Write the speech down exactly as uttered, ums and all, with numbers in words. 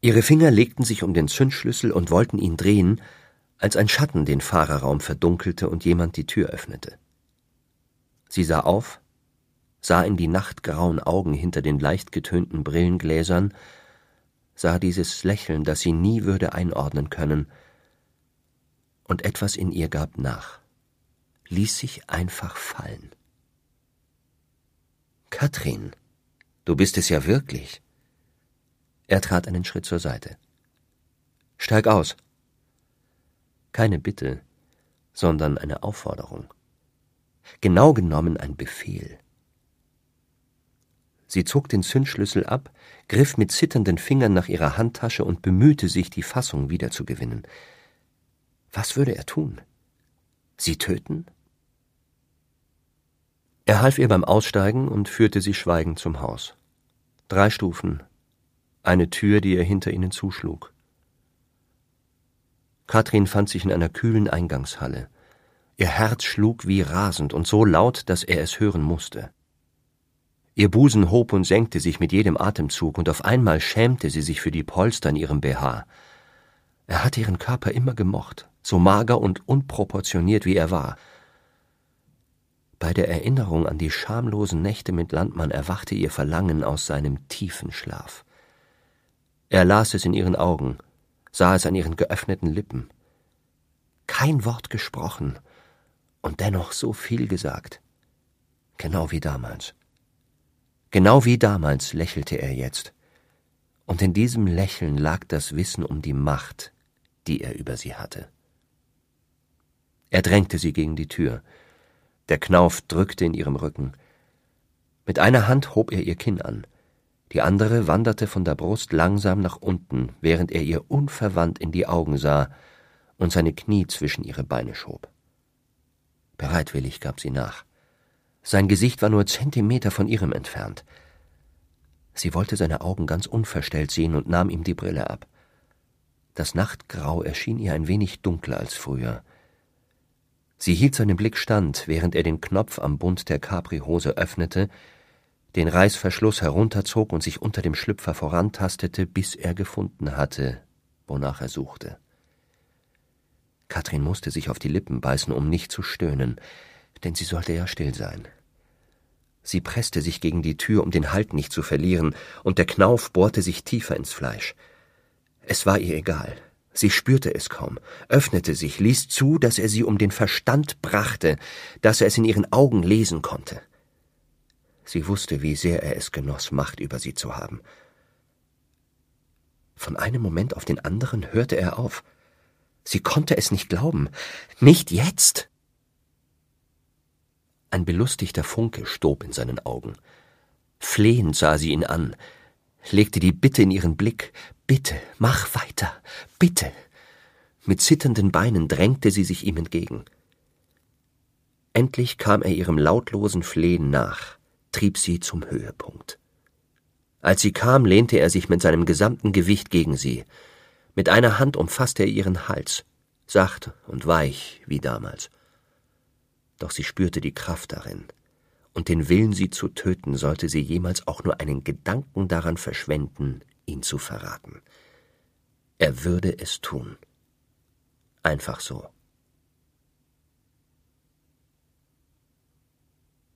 Ihre Finger legten sich um den Zündschlüssel und wollten ihn drehen, als ein Schatten den Fahrerraum verdunkelte und jemand die Tür öffnete. Sie sah auf, sah in die nachtgrauen Augen hinter den leicht getönten Brillengläsern, sah dieses Lächeln, das sie nie würde einordnen können, und etwas in ihr gab nach, ließ sich einfach fallen. »Katrin, du bist es ja wirklich.« Er trat einen Schritt zur Seite. »Steig aus.« Keine Bitte, sondern eine Aufforderung. Genau genommen ein Befehl. Sie zog den Zündschlüssel ab, griff mit zitternden Fingern nach ihrer Handtasche und bemühte sich, die Fassung wiederzugewinnen. Was würde er tun? Sie töten? Er half ihr beim Aussteigen und führte sie schweigend zum Haus. Drei Stufen, eine Tür, die er hinter ihnen zuschlug. Katrin fand sich in einer kühlen Eingangshalle. Ihr Herz schlug wie rasend und so laut, dass er es hören musste. Ihr Busen hob und senkte sich mit jedem Atemzug, und auf einmal schämte sie sich für die Polster in ihrem B H. Er hatte ihren Körper immer gemocht, so mager und unproportioniert wie er war. Bei der Erinnerung an die schamlosen Nächte mit Landmann erwachte ihr Verlangen aus seinem tiefen Schlaf. Er las es in ihren Augen, sah es an ihren geöffneten Lippen. Kein Wort gesprochen und dennoch so viel gesagt. Genau wie damals. Genau wie damals lächelte er jetzt. Und in diesem Lächeln lag das Wissen um die Macht, die er über sie hatte. Er drängte sie gegen die Tür. Der Knauf drückte in ihrem Rücken. Mit einer Hand hob er ihr Kinn an. Die andere wanderte von der Brust langsam nach unten, während er ihr unverwandt in die Augen sah und seine Knie zwischen ihre Beine schob. Bereitwillig gab sie nach. Sein Gesicht war nur Zentimeter von ihrem entfernt. Sie wollte seine Augen ganz unverstellt sehen und nahm ihm die Brille ab. Das Nachtgrau erschien ihr ein wenig dunkler als früher. Sie hielt seinen Blick stand, während er den Knopf am Bund der Capri-Hose öffnete, den Reißverschluss herunterzog und sich unter dem Schlüpfer vorantastete, bis er gefunden hatte, wonach er suchte. Katrin musste sich auf die Lippen beißen, um nicht zu stöhnen, denn sie sollte ja still sein. Sie presste sich gegen die Tür, um den Halt nicht zu verlieren, und der Knauf bohrte sich tiefer ins Fleisch. Es war ihr egal. Sie spürte es kaum, öffnete sich, ließ zu, dass er sie um den Verstand brachte, dass er es in ihren Augen lesen konnte. Sie wusste, wie sehr er es genoss, Macht über sie zu haben. Von einem Moment auf den anderen hörte er auf. Sie konnte es nicht glauben. Nicht jetzt! Ein belustigter Funke stob in seinen Augen. Flehend sah sie ihn an, legte die Bitte in ihren Blick. »Bitte, mach weiter, bitte!« Mit zitternden Beinen drängte sie sich ihm entgegen. Endlich kam er ihrem lautlosen Flehen nach, trieb sie zum Höhepunkt. Als sie kam, lehnte er sich mit seinem gesamten Gewicht gegen sie. Mit einer Hand umfasste er ihren Hals, sacht und weich wie damals. Doch sie spürte die Kraft darin, und den Willen, sie zu töten, sollte sie jemals auch nur einen Gedanken daran verschwenden, ihn zu verraten. Er würde es tun. Einfach so.